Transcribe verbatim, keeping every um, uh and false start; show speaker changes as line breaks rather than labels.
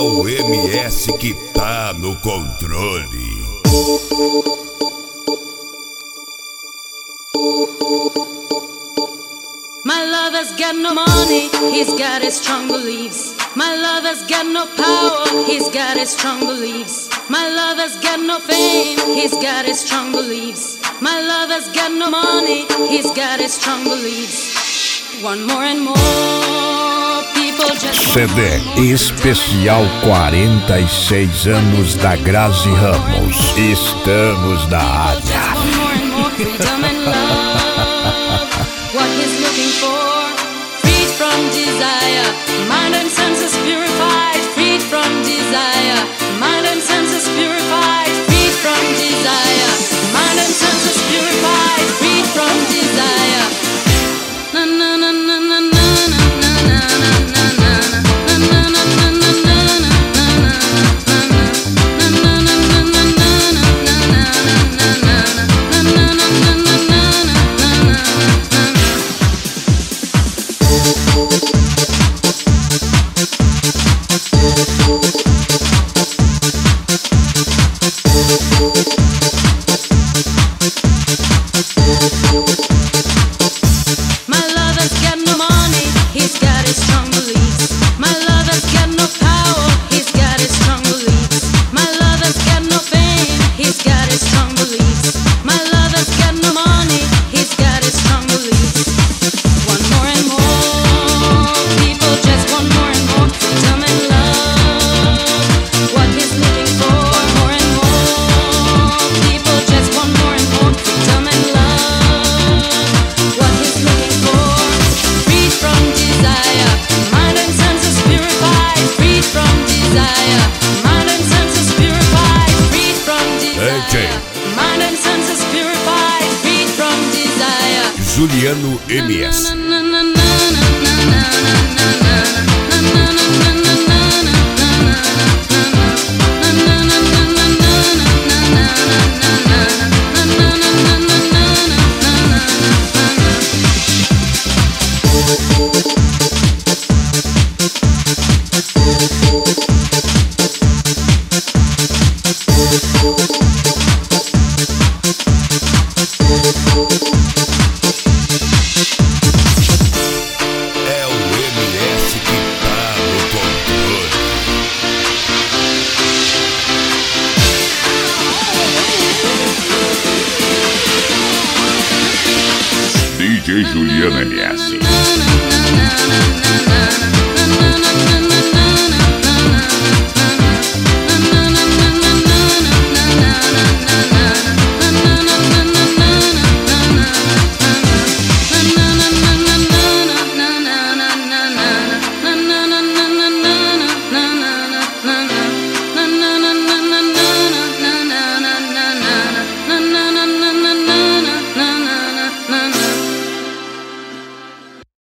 o M S que tá no controle.
My lover's got no money, he's got his strong beliefs. My lover's got no power, he's got his strong beliefs. My lover's got no fame, he's got his strong beliefs. My lover's got no money, he's got his strong beliefs. One more and more people just
C D especial quarenta e seis anos da Grazi Ramos. Estamos na área.
one more and more freedom and love. What he's looking for, freed from desire. Mind and senses purified, freed from desire. Mind and senses purified, freed from desire. Mind and senses purified, freed from desire. Na na na na na na na na na na
Juliano M S.
na